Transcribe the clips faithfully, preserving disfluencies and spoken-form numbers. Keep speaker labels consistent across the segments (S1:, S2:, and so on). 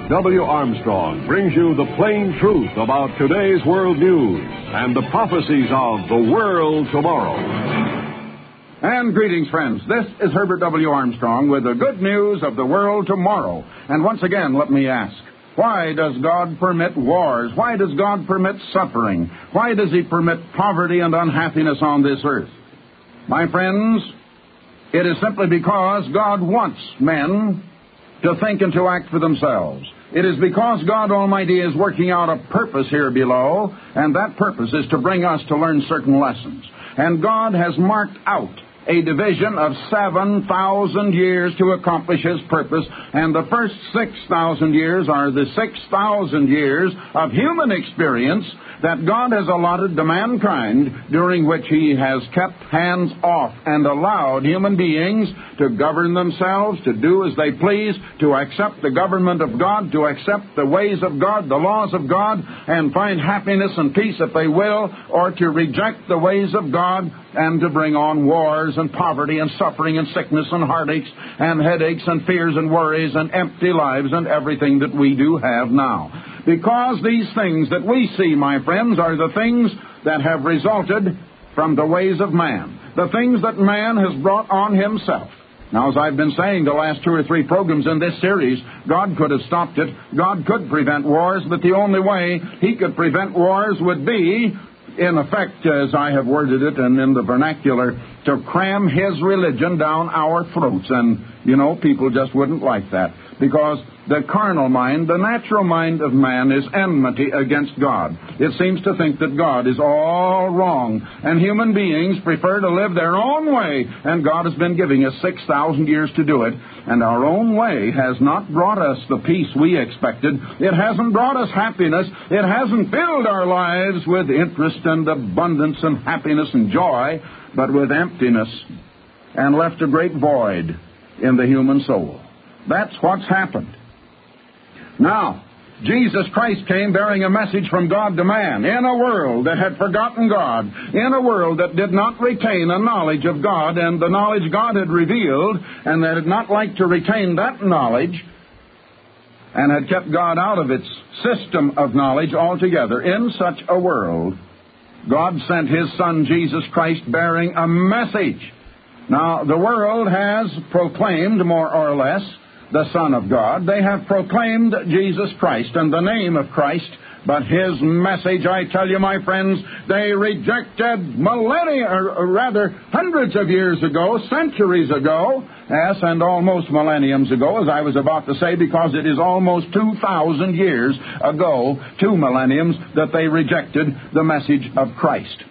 S1: W. Armstrong brings you the plain truth about today's world news and the prophecies of the world tomorrow.
S2: And greetings, friends. This is Herbert W. Armstrong with the good news of the world tomorrow. And once again, let me ask, why does God permit wars? Why does God permit suffering? Why does He permit poverty and unhappiness on this earth? My friends, it is simply because God wants men to think and to act for themselves. It is because God Almighty is working out a purpose here below, and that purpose is to bring us to learn certain lessons. And God has marked out a division of seven thousand years to accomplish His purpose, and the first six thousand years are the six thousand years of human experience that God has allotted to mankind, during which He has kept hands off and allowed human beings to govern themselves, to do as they please, to accept the government of God, to accept the ways of God, the laws of God, and find happiness and peace if they will, or to reject the ways of God and to bring on wars and poverty and suffering and sickness and heartaches and headaches and fears and worries and empty lives and everything that we do have now. Because these things that we see, my friends, are the things that have resulted from the ways of man, the things that man has brought on himself. Now, as I've been saying the last two or three programs in this series, God could have stopped it. God could prevent wars, but the only way He could prevent wars would be, in effect, as I have worded it and in the vernacular, to cram His religion down our throats. And, you know, people just wouldn't like that, because the carnal mind, the natural mind of man, is enmity against God. It seems to think that God is all wrong, and human beings prefer to live their own way, and God has been giving us six thousand years to do it, and our own way has not brought us the peace we expected. It hasn't brought us happiness. It hasn't filled our lives with interest and abundance and happiness and joy, but with emptiness, and left a great void in the human soul. That's what's happened. Now, Jesus Christ came bearing a message from God to man in a world that had forgotten God, in a world that did not retain a knowledge of God and the knowledge God had revealed, and that had not liked to retain that knowledge and had kept God out of its system of knowledge altogether. In such a world, God sent His Son Jesus Christ bearing a message. Now, the world has proclaimed, more or less, the Son of God. They have proclaimed Jesus Christ and the name of Christ, but His message, I tell you, my friends, they rejected millennia, or rather hundreds of years ago, centuries ago, yes, and almost millenniums ago, as I was about to say, because it is almost two thousand years ago, two millenniums, that they rejected the message of Christ.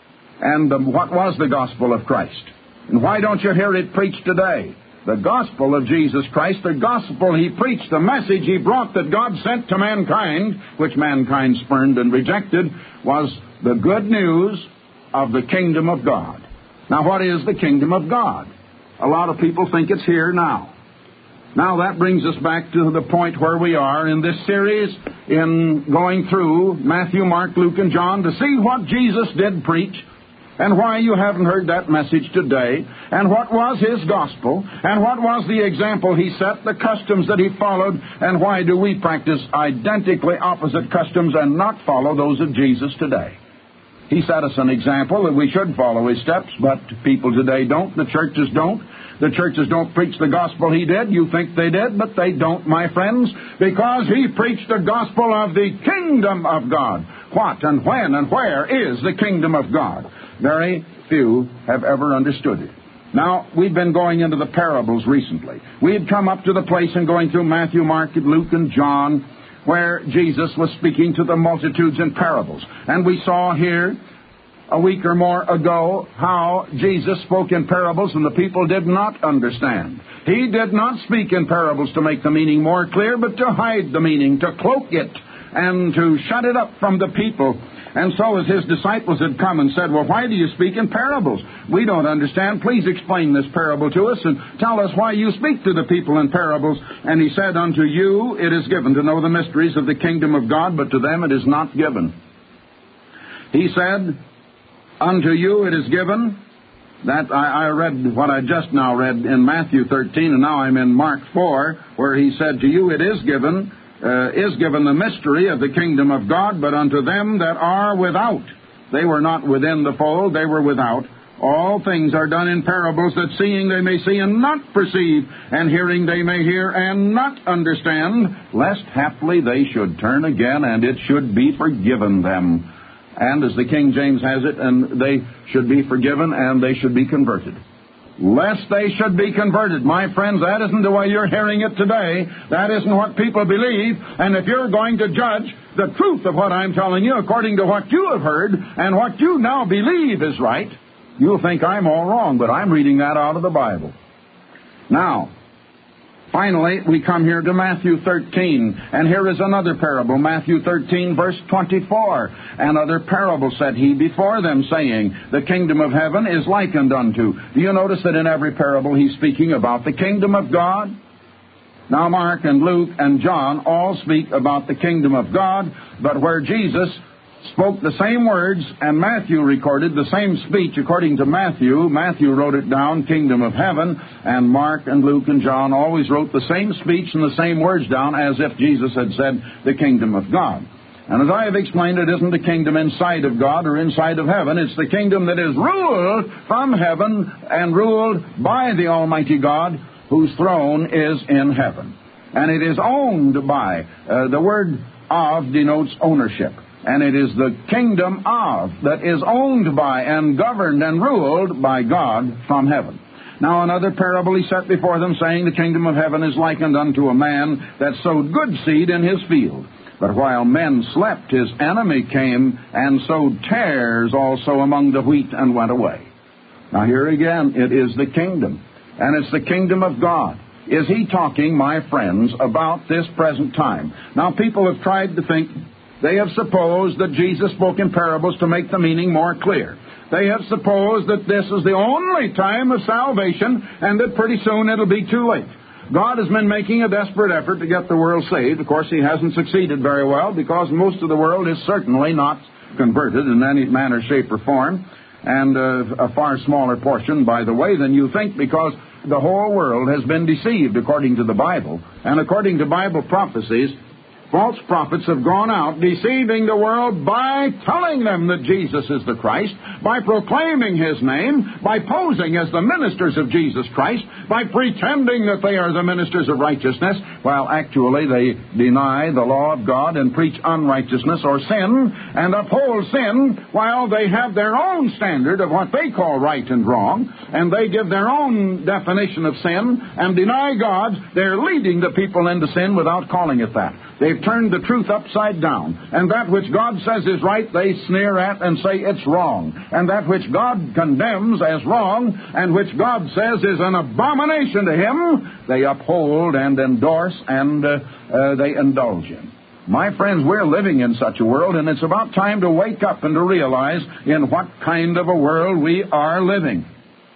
S2: And um, what was the gospel of Christ? And why don't you hear it preached today? The gospel of Jesus Christ, the gospel He preached, the message He brought that God sent to mankind, which mankind spurned and rejected, was the good news of the kingdom of God. Now, what is the kingdom of God? A lot of people think it's here now. Now, that brings us back to the point where we are in this series, in going through Matthew, Mark, Luke, and John, to see what Jesus did preach, and why you haven't heard that message today, and what was His gospel, and what was the example He set, the customs that He followed, and why do we practice identically opposite customs and not follow those of Jesus today. He set us an example that we should follow His steps, but people today don't. The churches don't. The churches don't preach the gospel He did. You think they did, but they don't, my friends, because He preached the gospel of the kingdom of God. What and when and where is the kingdom of God? Very few have ever understood it. Now, we've been going into the parables recently. We had come up to the place in going through Matthew, Mark, Luke, and John, where Jesus was speaking to the multitudes in parables. And we saw here a week or more ago how Jesus spoke in parables and the people did not understand. He did not speak in parables to make the meaning more clear, but to hide the meaning, to cloak it, and to shut it up from the people. And so as His disciples had come and said, well, why do you speak in parables? We don't understand. Please explain this parable to us and tell us why you speak to the people in parables. And He said, unto you it is given to know the mysteries of the kingdom of God, but to them it is not given. He said, unto you it is given. That I, I read what I just now read in Matthew thirteen, and now I'm in Mark four, where He said, to you it is given uh, is given the mystery of the kingdom of God, but unto them that are without. They were not within the fold, they were without. All things are done in parables, that seeing they may see and not perceive, and hearing they may hear and not understand, lest haply they should turn again, and it should be forgiven them. And as the King James has it, and they should be forgiven, and they should be converted. Lest they should be converted. My friends, that isn't the way you're hearing it today. That isn't what people believe. And if you're going to judge the truth of what I'm telling you according to what you have heard and what you now believe is right, you'll think I'm all wrong, but I'm reading that out of the Bible. Now, finally, we come here to Matthew thirteen, and here is another parable. Matthew thirteen, verse twenty-four. Another parable said he before them, saying, the kingdom of heaven is likened unto. Do you notice that in every parable he's speaking about the kingdom of God? Now, Mark and Luke and John all speak about the kingdom of God, but where Jesus spoke the same words, and Matthew recorded the same speech according to Matthew. Matthew wrote it down, kingdom of heaven, and Mark and Luke and John always wrote the same speech and the same words down as if Jesus had said the kingdom of God. And as I have explained, it isn't the kingdom inside of God or inside of heaven. It's the kingdom that is ruled from heaven and ruled by the Almighty God, whose throne is in heaven. And it is owned by, uh, the word of denotes ownership. And it is the kingdom of that is owned by and governed and ruled by God from heaven. Now another parable he set before them, saying, the kingdom of heaven is likened unto a man that sowed good seed in his field. But while men slept, his enemy came and sowed tares also among the wheat and went away. Now here again, it is the kingdom, and it's the kingdom of God. Is he talking, my friends, about this present time? Now people have tried to think, they have supposed that Jesus spoke in parables to make the meaning more clear. They have supposed that this is the only time of salvation and that pretty soon it'll be too late. God has been making a desperate effort to get the world saved. Of course, he hasn't succeeded very well because most of the world is certainly not converted in any manner, shape, or form, and uh, a far smaller portion, by the way, than you think, because the whole world has been deceived according to the Bible, and according to Bible prophecies, false prophets have gone out deceiving the world by telling them that Jesus is the Christ, by proclaiming his name, by posing as the ministers of Jesus Christ, by pretending that they are the ministers of righteousness, while actually they deny the law of God and preach unrighteousness or sin, and uphold sin while they have their own standard of what they call right and wrong, and they give their own definition of sin and deny God. They're leading the people into sin without calling it that. They've turned the truth upside down. And that which God says is right, they sneer at and say it's wrong. And that which God condemns as wrong and which God says is an abomination to him, they uphold and endorse and uh, uh, they indulge in. My friends, we're living in such a world, and it's about time to wake up and to realize in what kind of a world we are living.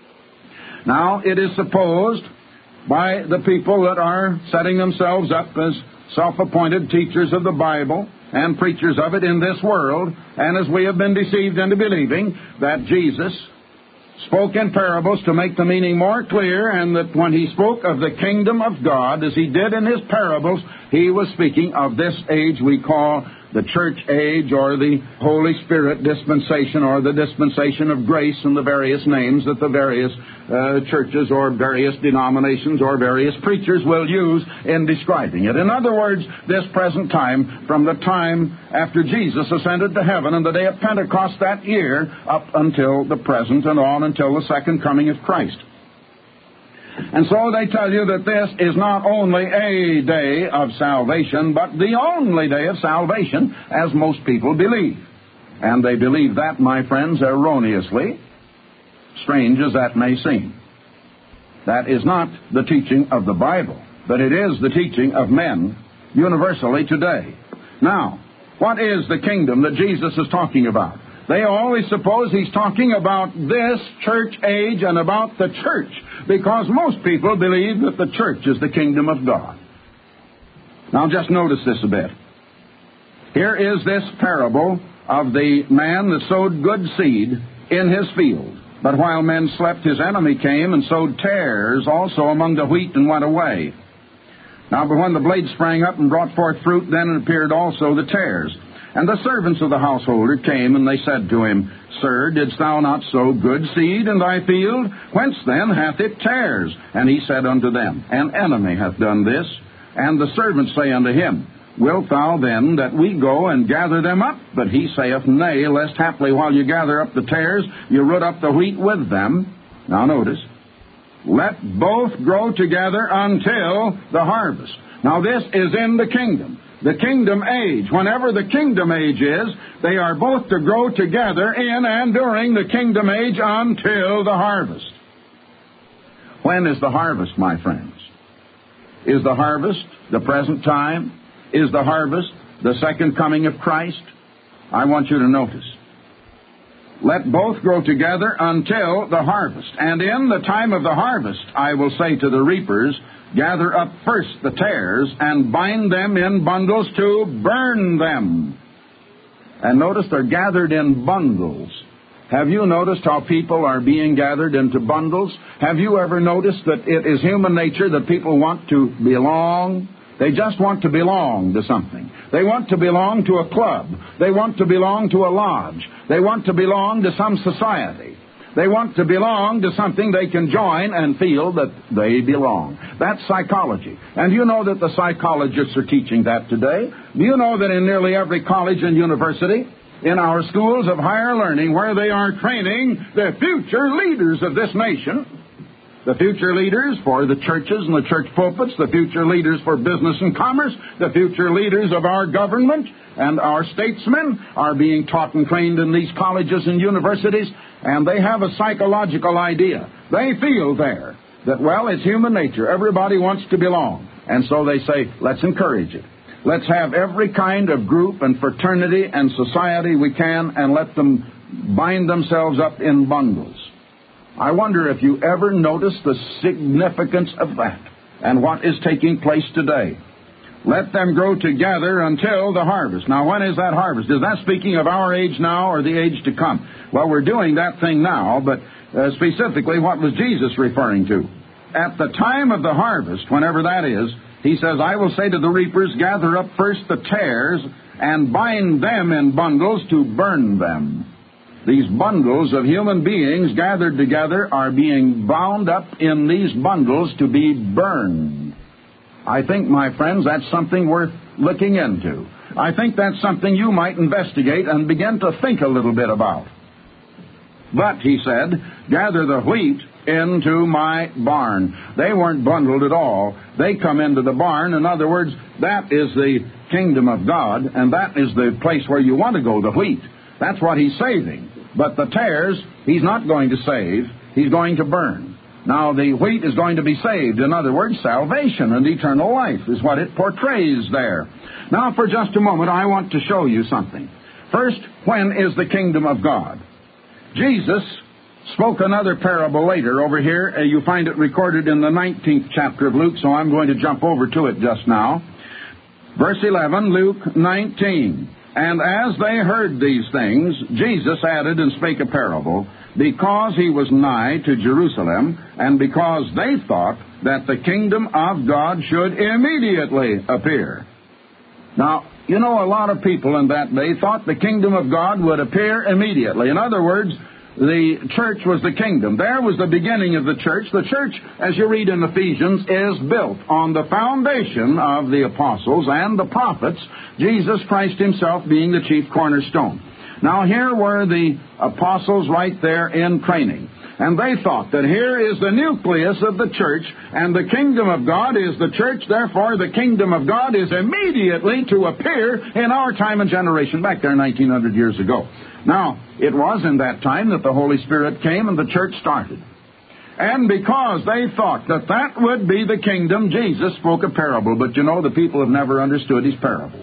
S2: Now, it is supposed by the people that are setting themselves up as self-appointed teachers of the Bible and preachers of it in this world, and as we have been deceived into believing, that Jesus spoke in parables to make the meaning more clear, and that when he spoke of the kingdom of God, as he did in his parables, he was speaking of this age we call the church age, or the Holy Spirit dispensation, or the dispensation of grace, and the various names that the various uh, churches or various denominations or various preachers will use in describing it. In other words, this present time, from the time after Jesus ascended to heaven and the day of Pentecost that year, up until the present and on until the second coming of Christ. And so they tell you that this is not only a day of salvation, but the only day of salvation, as most people believe. And they believe that, my friends, erroneously, strange as that may seem. That is not the teaching of the Bible, but it is the teaching of men universally today. Now, what is the kingdom that Jesus is talking about? They always suppose he's talking about this church age and about the church, because most people believe that the church is the kingdom of God. Now just notice this a bit. Here is this parable of the man that sowed good seed in his field. But while men slept, his enemy came and sowed tares also among the wheat and went away. Now, but when the blade sprang up and brought forth fruit, then appeared also the tares. And the servants of the householder came, and they said to him, Sir, didst thou not sow good seed in thy field? Whence then hath it tares? And he said unto them, An enemy hath done this. And the servants say unto him, Wilt thou then that we go and gather them up? But he saith, Nay, lest haply while you gather up the tares, you root up the wheat with them. Now notice, let both grow together until the harvest. Now this is in the kingdom. The kingdom age. Whenever the kingdom age is, they are both to grow together in and during the kingdom age until the harvest. When is the harvest, my friends? Is the harvest the present time? Is the harvest the second coming of Christ? I want you to notice. Let both grow together until the harvest. And in the time of the harvest, I will say to the reapers, Gather up first the tares, and bind them in bundles to burn them. And notice they're gathered in bundles. Have you noticed how people are being gathered into bundles? Have you ever noticed that it is human nature that people want to belong? They just want to belong to something. They want to belong to a club. They want to belong to a lodge. They want to belong to some society. They want to belong to something they can join and feel that they belong. That's psychology. And you know that the psychologists are teaching that today. Do you know that in nearly every college and university, in our schools of higher learning, where they are training the future leaders of this nation, the future leaders for the churches and the church pulpits, the future leaders for business and commerce, the future leaders of our government and our statesmen are being taught and trained in these colleges and universities, and they have a psychological idea. They feel there that, well, it's human nature. Everybody wants to belong. And so they say, let's encourage it. Let's have every kind of group and fraternity and society we can, and let them bind themselves up in bundles. I wonder if you ever noticed the significance of that and what is taking place today. Let them grow together until the harvest. Now, when is that harvest? Is that speaking of our age now or the age to come? Well, we're doing that thing now, but uh, specifically, what was Jesus referring to? At the time of the harvest, whenever that is, he says, I will say to the reapers, gather up first the tares and bind them in bundles to burn them. These bundles of human beings gathered together are being bound up in these bundles to be burned. I think, my friends, that's something worth looking into. I think that's something you might investigate and begin to think a little bit about. But, he said, gather the wheat into my barn. They weren't bundled at all. They come into the barn. In other words, that is the kingdom of God, and that is the place where you want to go, the wheat. That's what he's saving. But the tares, he's not going to save. He's going to burn. Now, the wheat is going to be saved. In other words, salvation and eternal life is what it portrays there. Now, for just a moment, I want to show you something. First, when is the kingdom of God? Jesus spoke another parable later over here. Uh, you find it recorded in the nineteenth chapter of Luke, so I'm going to jump over to it just now. Verse eleven, Luke nineteen. And as they heard these things, Jesus added and spake a parable, because he was nigh to Jerusalem, and because they thought that the kingdom of God should immediately appear. Now, you know, a lot of people in that day thought the kingdom of God would appear immediately. In other words, the church was the kingdom. There was the beginning of the church. The church, as you read in Ephesians, is built on the foundation of the apostles and the prophets, Jesus Christ himself being the chief cornerstone. Now, here were the apostles right there in training. And they thought that here is the nucleus of the church, and the kingdom of God is the church. Therefore, the kingdom of God is immediately to appear in our time and generation, back there nineteen hundred years ago. Now, it was in that time that the Holy Spirit came and the church started. And because they thought that that would be the kingdom, Jesus spoke a parable. But you know, the people have never understood his parables.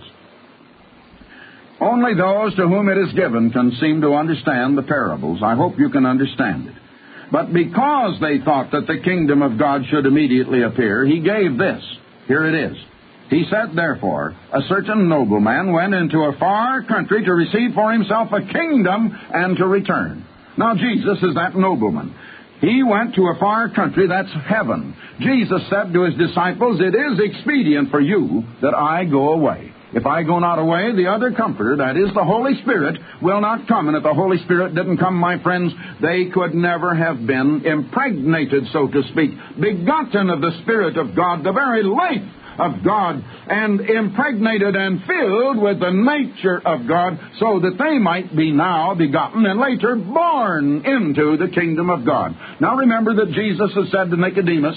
S2: Only those to whom it is given can seem to understand the parables. I hope you can understand it. But because they thought that the kingdom of God should immediately appear, he gave this. Here it is. He said, therefore, a certain nobleman went into a far country to receive for himself a kingdom and to return. Now, Jesus is that nobleman. He went to a far country, that's heaven. Jesus said to his disciples, it is expedient for you that I go away. If I go not away, the other Comforter, that is the Holy Spirit, will not come. And if the Holy Spirit didn't come, my friends, they could never have been impregnated, so to speak, begotten of the Spirit of God, the very life of God, and impregnated and filled with the nature of God, so that they might be now begotten and later born into the kingdom of God. Now remember that Jesus has said to Nicodemus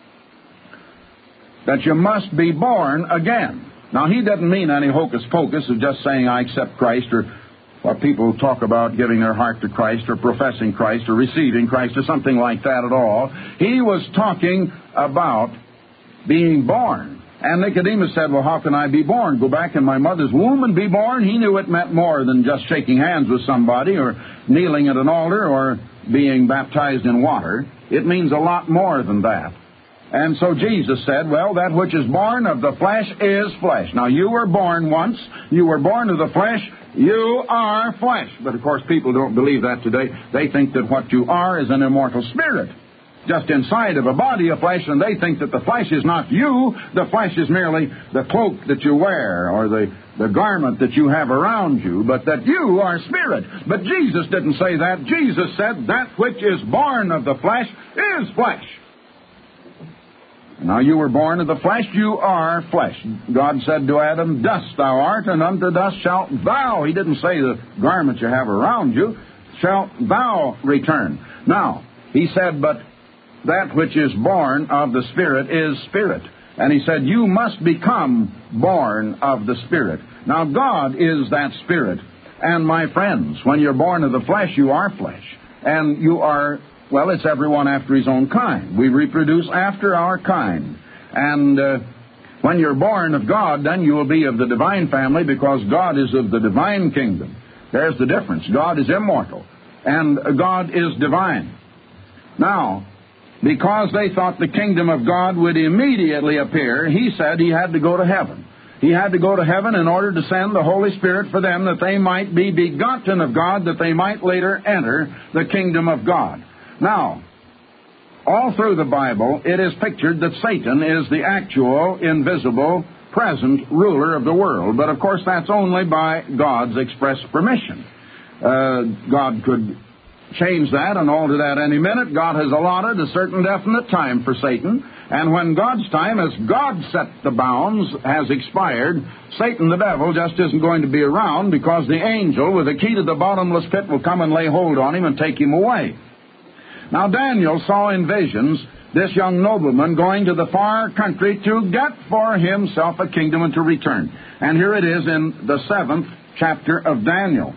S2: that you must be born again. Now, he doesn't mean any hocus-pocus of just saying, I accept Christ, or what people talk about giving their heart to Christ, or professing Christ, or receiving Christ, or something like that at all. He was talking about being born. And Nicodemus said, well, how can I be born? Go back in my mother's womb and be born? He knew it meant more than just shaking hands with somebody, or kneeling at an altar, or being baptized in water. It means a lot more than that. And so Jesus said, well, that which is born of the flesh is flesh. Now, you were born once. You were born of the flesh. You are flesh. But, of course, people don't believe that today. They think that what you are is an immortal spirit, just inside of a body of flesh, and they think that the flesh is not you. The flesh is merely the cloak that you wear, or the, the garment that you have around you, but that you are spirit. But Jesus didn't say that. Jesus said, that which is born of the flesh is flesh. Now, you were born of the flesh, you are flesh. God said to Adam, dust thou art, and unto dust shalt thou. He didn't say the garment you have around you, shalt thou return. Now, he said, but that which is born of the Spirit is spirit. And he said, you must become born of the Spirit. Now, God is that Spirit. And, my friends, when you're born of the flesh, you are flesh. And you are... Well, it's everyone after his own kind. We reproduce after our kind. And uh, when you're born of God, then you will be of the divine family, because God is of the divine kingdom. There's the difference. God is immortal, and God is divine. Now, because they thought the kingdom of God would immediately appear, he said he had to go to heaven. He had to go to heaven in order to send the Holy Spirit for them, that they might be begotten of God, that they might later enter the kingdom of God. Now, all through the Bible, it is pictured that Satan is the actual, invisible, present ruler of the world. But, of course, that's only by God's express permission. Uh, God could change that and alter that any minute. God has allotted a certain definite time for Satan. And when God's time, as God set the bounds, has expired, Satan, the devil, just isn't going to be around, because the angel with the key to the bottomless pit will come and lay hold on him and take him away. Now, Daniel saw in visions this young nobleman going to the far country to get for himself a kingdom and to return. And here it is in the seventh chapter of Daniel,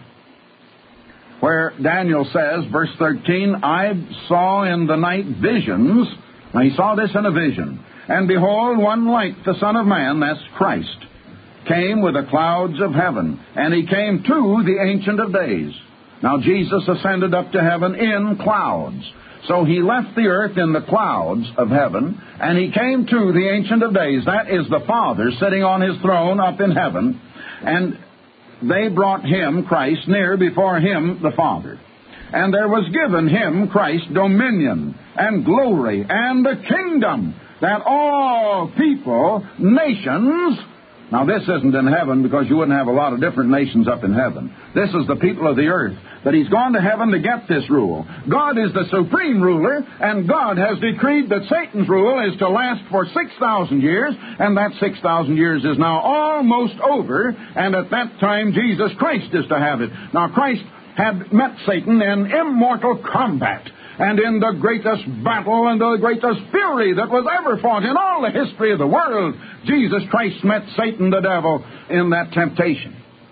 S2: where Daniel says, verse thirteen, I saw in the night visions. Now, he saw this in a vision. And behold, one like the Son of Man, that's Christ, came with the clouds of heaven. And he came to the Ancient of Days. Now, Jesus ascended up to heaven in clouds. So he left the earth in the clouds of heaven, and he came to the Ancient of Days. That is the Father sitting on his throne up in heaven. And they brought him, Christ, near before him, the Father. And there was given him, Christ, dominion and glory and a kingdom, that all people, nations... Now, this isn't in heaven, because you wouldn't have a lot of different nations up in heaven. This is the people of the earth. But he's gone to heaven to get this rule. God is the supreme ruler, and God has decreed that Satan's rule is to last for six thousand years, and that six thousand years is now almost over, and at that time Jesus Christ is to have it. Now, Christ had met Satan in immortal combat, and in the greatest battle and the greatest fury that was ever fought in all the history of the world, Jesus Christ met Satan the devil in that temptation.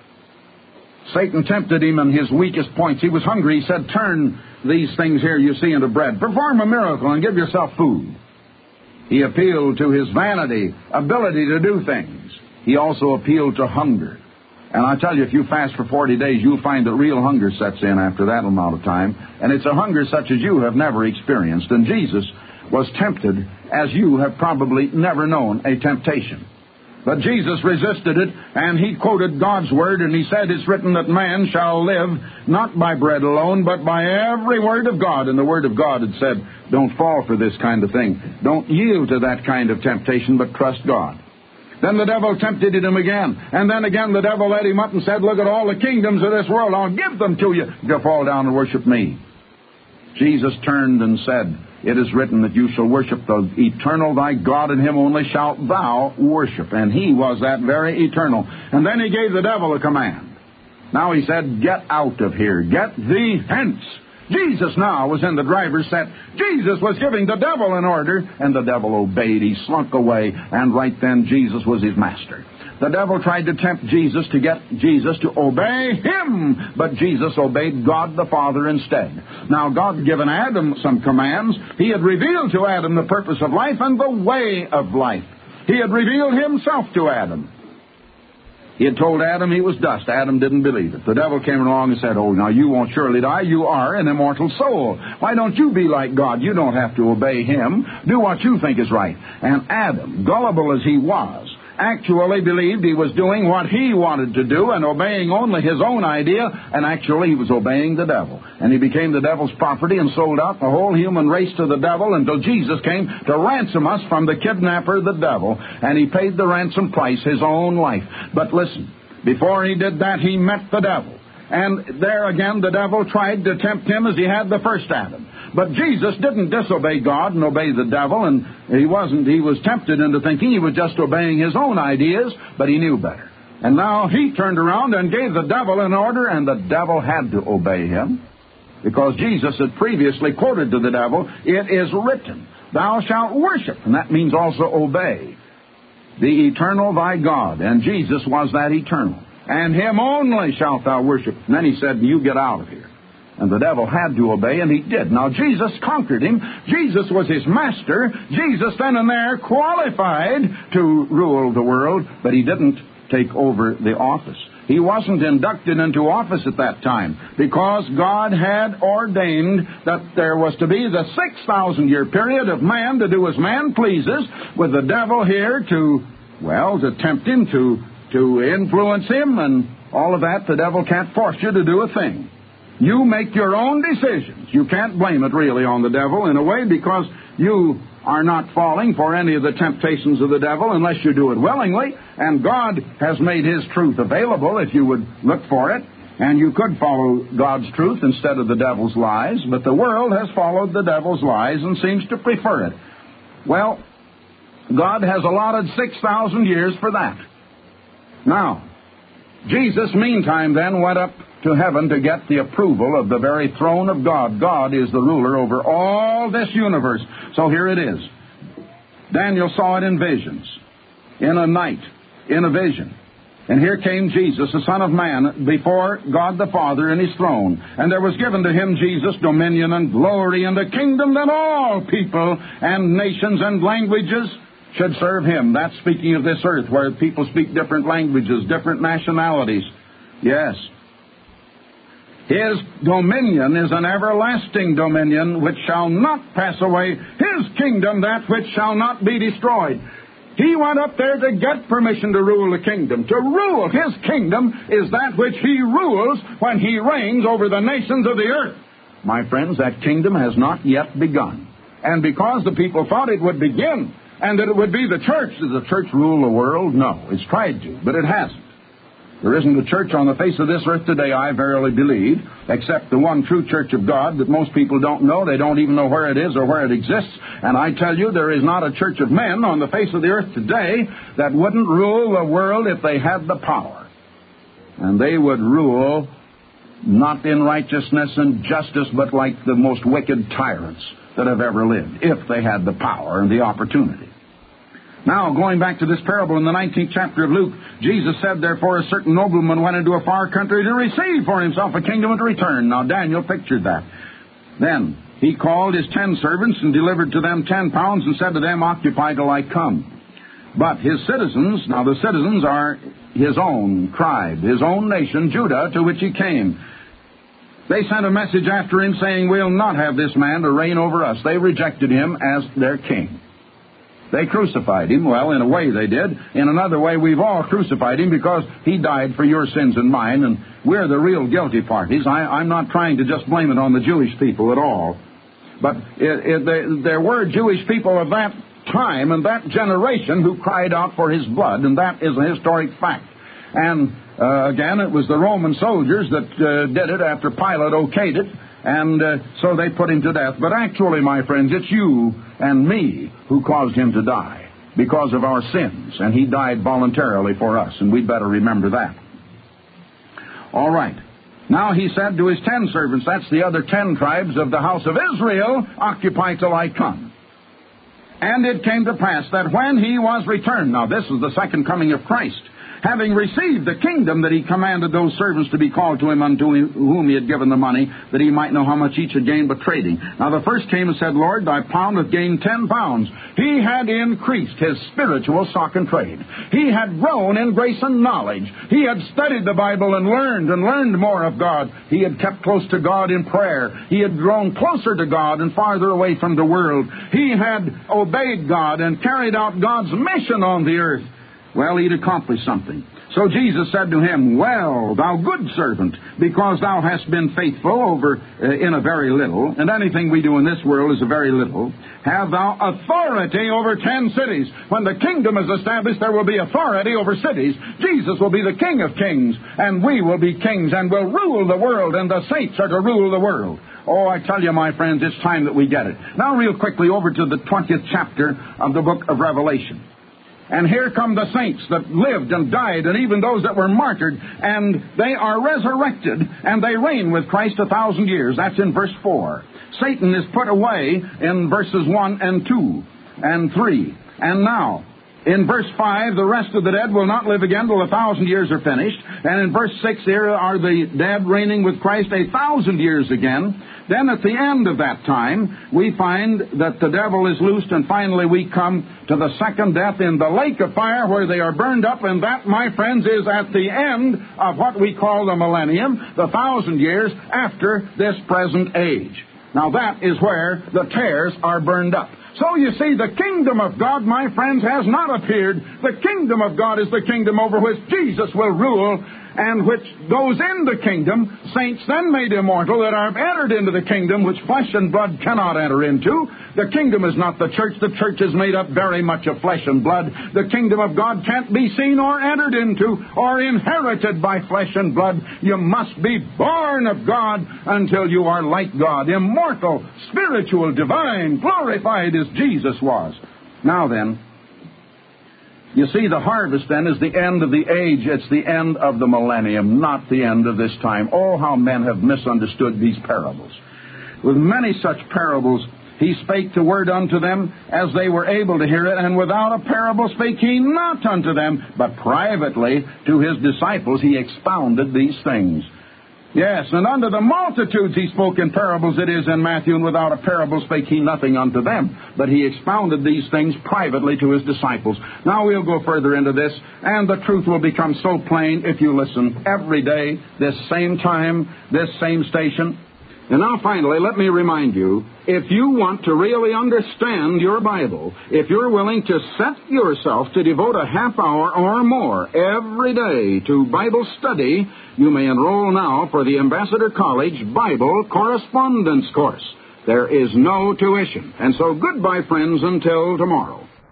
S2: Satan tempted him in his weakest points. He was hungry. He said, turn these things here you see into bread. Perform a miracle and give yourself food. He appealed to his vanity, ability to do things. He also appealed to hunger. And I tell you, if you fast for forty days, you'll find that real hunger sets in after that amount of time. And it's a hunger such as you have never experienced. And Jesus was tempted as you have probably never known a temptation. But Jesus resisted it, and he quoted God's word, and he said, it's written that man shall live not by bread alone, but by every word of God. And the word of God had said, don't fall for this kind of thing. Don't yield to that kind of temptation, but trust God. Then the devil tempted him again. And then again the devil led him up and said, look at all the kingdoms of this world. I'll give them to you if you fall down and worship me. Jesus turned and said, it is written that you shall worship the eternal thy God, and him only shalt thou worship. And he was that very eternal. And then he gave the devil a command. Now he said, get out of here. Get thee hence. Jesus now was in the driver's seat. Jesus was giving the devil an order, and the devil obeyed. He slunk away, and right then Jesus was his master. The devil tried to tempt Jesus to get Jesus to obey him, but Jesus obeyed God the Father instead. Now, God had given Adam some commands. He had revealed to Adam the purpose of life and the way of life. He had revealed himself to Adam. He had told Adam he was dust. Adam didn't believe it. The devil came along and said, oh, now you won't surely die. You are an immortal soul. Why don't you be like God? You don't have to obey him. Do what you think is right. And Adam, gullible as he was, actually believed he was doing what he wanted to do and obeying only his own idea, and actually he was obeying the devil. And he became the devil's property and sold out the whole human race to the devil until Jesus came to ransom us from the kidnapper, the devil, and he paid the ransom price, his own life. But listen, before he did that, he met the devil. And there again, the devil tried to tempt him as he had the first Adam. But Jesus didn't disobey God and obey the devil, and he wasn't. He was tempted into thinking he was just obeying his own ideas, but he knew better. And now he turned around and gave the devil an order, and the devil had to obey him, because Jesus had previously quoted to the devil, it is written, thou shalt worship, and that means also obey, the eternal thy God. And Jesus was that eternal. And him only shalt thou worship. And then he said, you get out of here. And the devil had to obey, and he did. Now, Jesus conquered him. Jesus was his master. Jesus then and there qualified to rule the world, but he didn't take over the office. He wasn't inducted into office at that time, because God had ordained that there was to be the six thousand year period of man to do as man pleases, with the devil here to, well, to tempt him, to, to influence him, and all of that. The devil can't force you to do a thing. You make your own decisions. You can't blame it really on the devil in a way, because you are not falling for any of the temptations of the devil unless you do it willingly. And God has made his truth available if you would look for it. And you could follow God's truth instead of the devil's lies. But the world has followed the devil's lies and seems to prefer it. Well, God has allotted six thousand years for that. Now, Jesus, meantime, then went up to heaven to get the approval of the very throne of God. God is the ruler over all this universe. So here it is. Daniel saw it in visions, in a night, in a vision. And here came Jesus, the Son of Man, before God the Father in his throne. And there was given to him, Jesus, dominion and glory and a kingdom that all people and nations and languages should serve him. That's speaking of this earth, where people speak different languages, different nationalities. Yes. His dominion is an everlasting dominion which shall not pass away. His kingdom, that which shall not be destroyed. He went up there to get permission to rule the kingdom. To rule his kingdom is that which he rules when he reigns over the nations of the earth. My friends, that kingdom has not yet begun. And because the people thought it would begin, and that it would be the church, does the church rule the world? No, it's tried to, but it hasn't. There isn't a church on the face of this earth today, I verily believe, except the one true church of God that most people don't know. They don't even know where it is or where it exists. And I tell you, there is not a church of men on the face of the earth today that wouldn't rule the world if they had the power. And they would rule not in righteousness and justice, but like the most wicked tyrants that have ever lived, if they had the power and the opportunity. Now, going back to this parable in the nineteenth chapter of Luke, Jesus said, therefore, a certain nobleman went into a far country to receive for himself a kingdom and to return. Now, Daniel pictured that. Then he called his ten servants and delivered to them ten pounds and said to them, occupy till I come. But his citizens, now the citizens are his own tribe, his own nation, Judah, to which he came. They sent a message after him saying, we'll not have this man to reign over us. They rejected him as their king. They crucified him. Well, in a way they did. In another way, we've all crucified him because he died for your sins and mine, and we're the real guilty parties. I, I'm not trying to just blame it on the Jewish people at all. But it, it, they, there were Jewish people of that time and that generation who cried out for his blood, and that is a historic fact. And uh, again, it was the Roman soldiers that uh, did it after Pilate okayed it, and uh, so they put him to death. But actually, my friends, it's you and me who caused him to die because of our sins, and he died voluntarily for us, and we'd better remember that. All right. Now he said to his ten servants, that's the other ten tribes of the house of Israel, occupy till I come. And it came to pass that when he was returned, now this is the second coming of Christ, having received the kingdom, that he commanded those servants to be called to him, unto whom he had given the money, that he might know how much each had gained by trading. Now the first came and said, Lord, thy pound hath gained ten pounds. He had increased his spiritual stock and trade. He had grown in grace and knowledge. He had studied the Bible and learned and learned more of God. He had kept close to God in prayer. He had grown closer to God and farther away from the world. He had obeyed God and carried out God's mission on the earth. Well, he'd accomplished something. So Jesus said to him, well, thou good servant, because thou hast been faithful over uh, in a very little, and anything we do in this world is a very little, have thou authority over ten cities. When the kingdom is established, there will be authority over cities. Jesus will be the King of kings, and we will be kings, and will rule the world, and the saints are to rule the world. Oh, I tell you, my friends, it's time that we get it. Now, real quickly, over to the twentieth chapter of the book of Revelation. And here come the saints that lived and died, and even those that were martyred, and they are resurrected, and they reign with Christ a thousand years. That's in verse four. Satan is put away in verses one and two and three. And now, in verse five, the rest of the dead will not live again till a thousand years are finished. And in verse six, here are the dead reigning with Christ a thousand years again. Then at the end of that time, we find that the devil is loosed, and finally we come to the second death in the lake of fire where they are burned up, and that, my friends, is at the end of what we call the millennium, the thousand years after this present age. Now that is where the tares are burned up. So you see, the kingdom of God, my friends, has not appeared. The kingdom of God is the kingdom over which Jesus will rule, and which those in the kingdom, saints then made immortal, that are entered into the kingdom, which flesh and blood cannot enter into. The kingdom is not the church. The church is made up very much of flesh and blood. The kingdom of God can't be seen or entered into or inherited by flesh and blood. You must be born of God until you are like God, immortal, spiritual, divine, glorified as Jesus was. Now then, you see, the harvest then is the end of the age. It's the end of the millennium, not the end of this time. Oh, how men have misunderstood these parables. With many such parables, he spake the word unto them as they were able to hear it, and without a parable spake he not unto them, but privately to his disciples he expounded these things. Yes, and unto the multitudes he spoke in parables, it is in Matthew, and without a parable spake he nothing unto them, but he expounded these things privately to his disciples. Now we'll go further into this, and the truth will become so plain if you listen every day, this same time, this same station. And now finally, let me remind you, if you want to really understand your Bible, if you're willing to set yourself to devote a half hour or more every day to Bible study, you may enroll now for the Ambassador College Bible Correspondence Course. There is no tuition. And so goodbye, friends, until tomorrow.